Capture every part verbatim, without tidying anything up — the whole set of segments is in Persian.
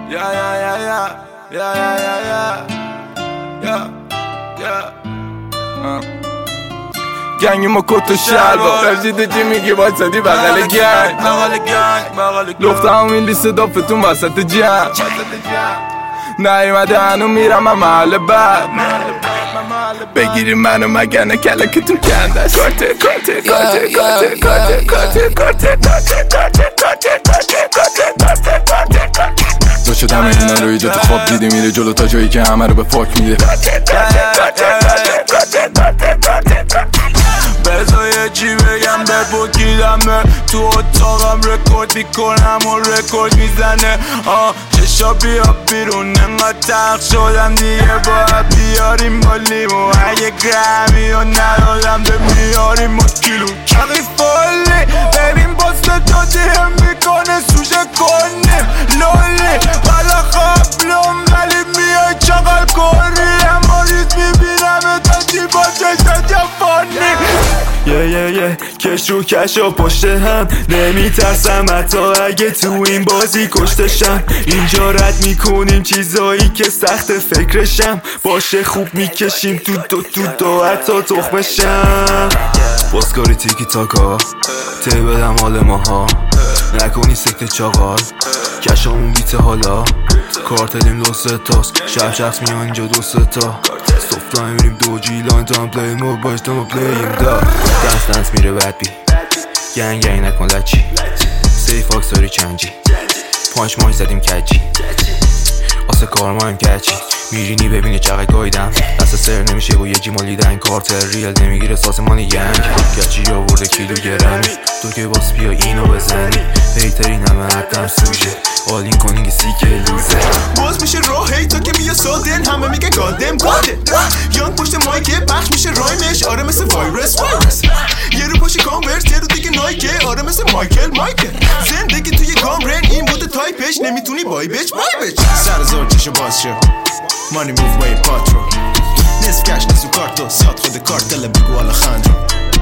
Yeah, yeah, yeah, yeah. Yeah, yeah, yeah, yeah. Yeah, yeah. گنگ ما کت و شلوار رفتی چی میگی واسدی بغل گنگ لخته همین لیست دافتون وسط جمع نیومده هنو میرم من محل بعد بگیری منو مگرنه کلکتون کنده است کارته کارته کارته کارته کارته کارته کارته کارته کارته کارته دو شدم اینا رو ایجا تو خواب دیده میره جلو تا جایی که همه رو به فاک میده بذار چی بگم در بکیدمه تو اتاقم رکورد میکنم و رکورد میزنه آه چشا بیا بیرون انقدر تخت شدم دیگه باید بیاریم با لیمو اگه گرمی و ندادم به میاریم و کیلو کقی فالی ببین باست دادیم میکنه سوشه کنیم لالی بلا خبلم ولی میای چقل کاری اما ریز میبینم دادی با چشت جفانی یه یه یه کش رو کش و پشت هم نمیترسم حتی اگه تو این بازی کشتشم اینجا رد میکنیم چیزایی که سخت فکرشم باشه خوب میکشیم تو دو تو دو حتی تخمشم بازکاری تیکی تاکا ته بدم حال ماها نکنی سکت چاقال کشامون بیته حالا کارتلیم دو سه تاست شب شخص میان اینجا دو سه تا سفت لاین میریم دو جی لاین تا هم پلیم و باش تا ما پلیم دا دنس دنس میره بد بی گنگ گنگ نکن لچی سیف فاکس داری چنجی پانچ ماهی زدیم کجی آسه کار ماهیم کچی میرینی ببینی چقدر گایدم دست سر نمیشه و یه جی مالیدن کارتر ریل نمیگیره ساسمانی گنگ کچی یا ورده کیلو گرمی تو که باس بیا اینو بزنی هیتری نمه حدم سوژه آلین کنینگ سیکه لوزه باز میشه راه هی تا که میگه سادن همه میگه گادم گاده یان پشت مایکه پخش میشه رایمش آره مثل وایرس وایرس یه رو پاشی کانورس یه رو دیگه نایکه آره مثل مایکل مایکل زندگی توی گامرن این بوده تایپش نمیتونی بای بچ بای بچ سر زار چشو باز شو مانی موف وی پاترو نصف کش نصف کارتو سات خود کارتل بگو حالا خندرو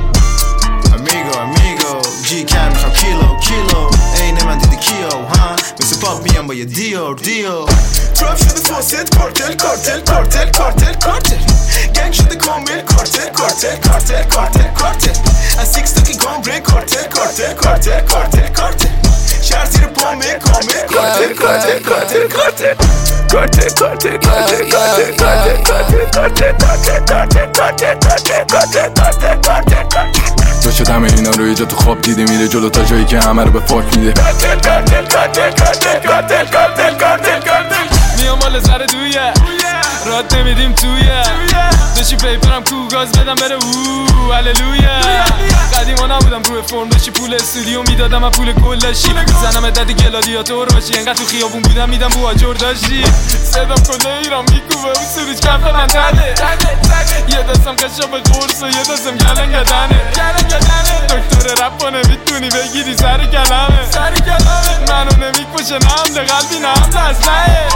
امیگو امیگو جی کم میخوام کیلو کیلو اینه من دیدی کیو ها مثل پاپ میام با یه دیور دیو تراپ شده فاسد کارتل کارتل کارتل کارتل کارتل گنگ شده کامل کارتل کارتل کارتل کارتل کارتل از سیکس تاکی گام برین کارتل کارتل کارتل کارتل کارتل شهر زیر پامه کامل کارتل کارتل کارتل کارتل کارتل کارتل کارتل کارتل کارتل کارتل کارتل کارتل کارتل کارتل کارتل دو شدم اینا رو ایجا تو خواب دیده میره جلو تا جایی که همه رو به فاک میده کارتل کارتل کارتل کارتل کارتل کارتل کارتل کارتل میام مال سر دویه راد نمیدیم تویه داشتی پیپرم کو گاز بدم بره اوه هللویا قدیما نبودم روی فرم داشتی پول استودیو میدادم و پول کلاشی زنم دادی گلادیاتور باشی انقدر تو خیابون بودم میدم بو آجور داشتی صدام کله ایران میکوبه اون سروش کف من تنه یه دستم قشا به قرص و یه دستم گلنگ دنه دکتر رپ رو نمیتونی بگیری سر کلمه منو نمیکشه نمده قلبی نمده اصله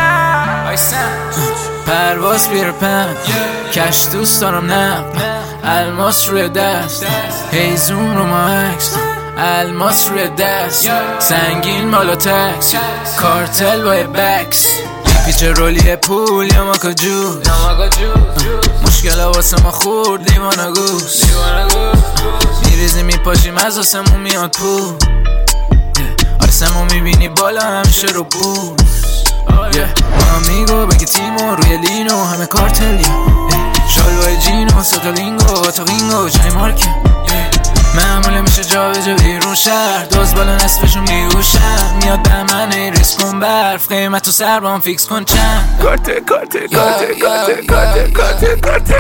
پرواز بیر پن کش دوست دارم نه الماس روی دست هیزون رو مکس الماس روی دست سنگین مالا تکس کارتل با بکس پیچ رولی پول یا ماکا جوز مشکل واسه ما خورد لیوان و گوز میریزی میپاشیم از آسمون میاد پول آسمون میبینی بالا همیشه رو بوز آمیگو بگی تیمو روی لینو همه کارتلی شالوه جینو ساتالینگو تاقینگو جای مارکه معموله میشه جا به جا بیرون شهر دوز بالا نصفشون میگوشن میاد به من ای ریس کن برف قیمت تو سر با هم فیکس کن چند کارته کارته کارته کارته کارته کارته کارته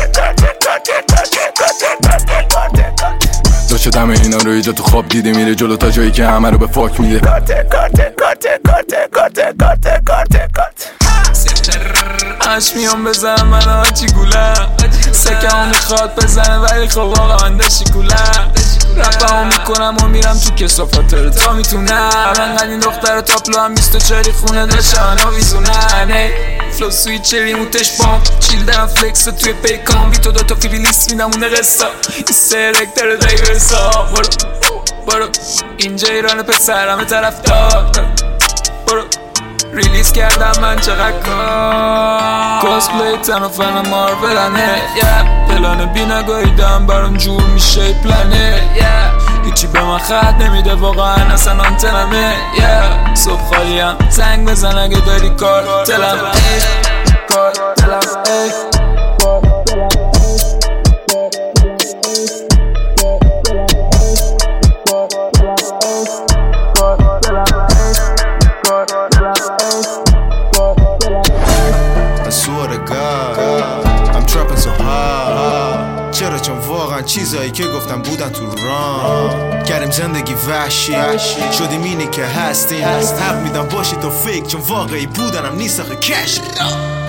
دو شدم اینا رو ایجا تو خواب دیده میره جلو تا جایی که همه رو به فاک میده کارته کارته کارته کارته کارته کارته کارته کارته اش میام بزنم من آجی گوله سکه هم میخواد بزنه ولی خب آقا من داشتی گوله رپه هم میکنم و میرم تو کسافات رو تا میتونم انقدر این دختر تاپلو هم بیست و چاری خونه داشتن و ویزونن فلو سویت چری موتش بام چیل دارم فلکس توی پیکام بی تو دوتا فیلی لیست میدم اونه قصه این سرک داره دیگرسا برو برو اینجا ایران پسر همه طرف دار برو ریلیز کردم من چقدر کار کاسپلی تن و فن مارولنه yeah. پلان بی نگاهیدم برام جور میشه پلنه yeah. هیچی به من خط نمیده واقعا اصلا آنتنمه yeah. صبح خالیم زنگ بزن اگه داری کار دلم ای کار دلم ای چرا چون واقعا چیزایی که گفتم بودن تو ران کردیم زندگی وحشی شدیم اینی که هستیم حق میدم باشی تو فکر چون واقعی بودنم نیست آخه کش